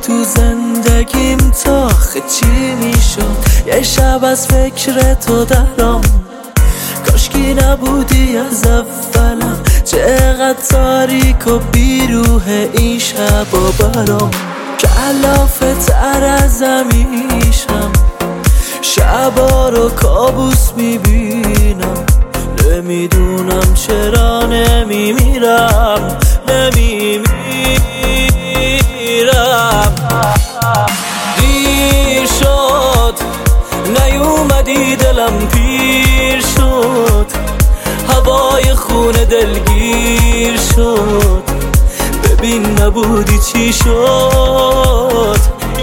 تو زندگیم تا چی میشد یه شب از فکر تو درام. کاشکی نبودی از اولم، چقدر تاریک و بیروح این شب و برام. کلافه تر از همیشم، شبا رو کابوس میبینم. نمیدونم چرا نمیمیرم. دیر شد نیومدی، دلم پیر شد، هوای خونه دلگیر شد. ببین نبودی چی شد.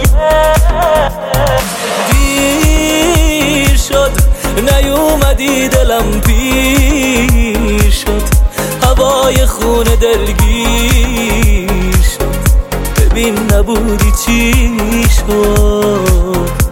دیر شد نیومدی، دلم پیر شد، هوای خونه دلگیر شد. ببین نبودی چی شد.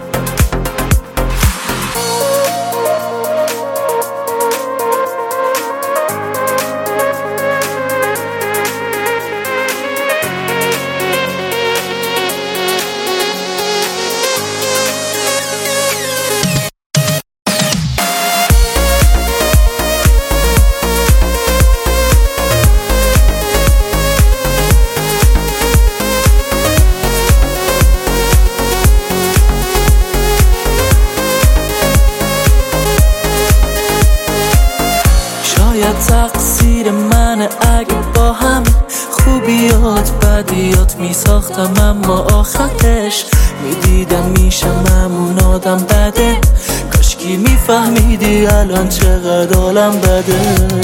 شاید تقصیر منه اگه با هم خوبیات بدیات میساختم، اما آخرش میدیدم میشم همون آدم بده. کاشکی میفهمیدی الان چقدر حالم بده.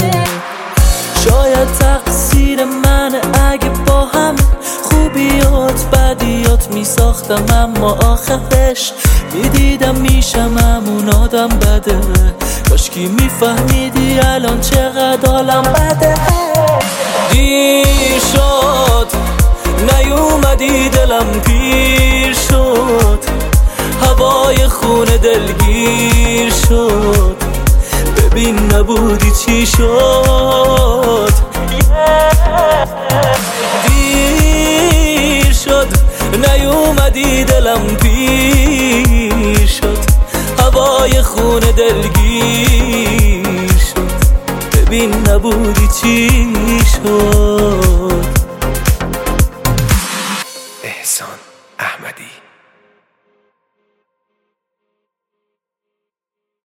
شاید تقصیر منه اگه با هم خوبیات بدیات میساختم، اما آخرش میدیدم میشم همون آدم بده. کاشکی میفهمیدی الان چقدر حالم بده. دیر شد نیومدی، دلم پیر شد، هوای خونه دلگیر شد. ببین نبودی چی شد. دیر شد نیومدی، دلم پیر شد، هوای خونه دلگیر شد. ببین نبودی چی شد.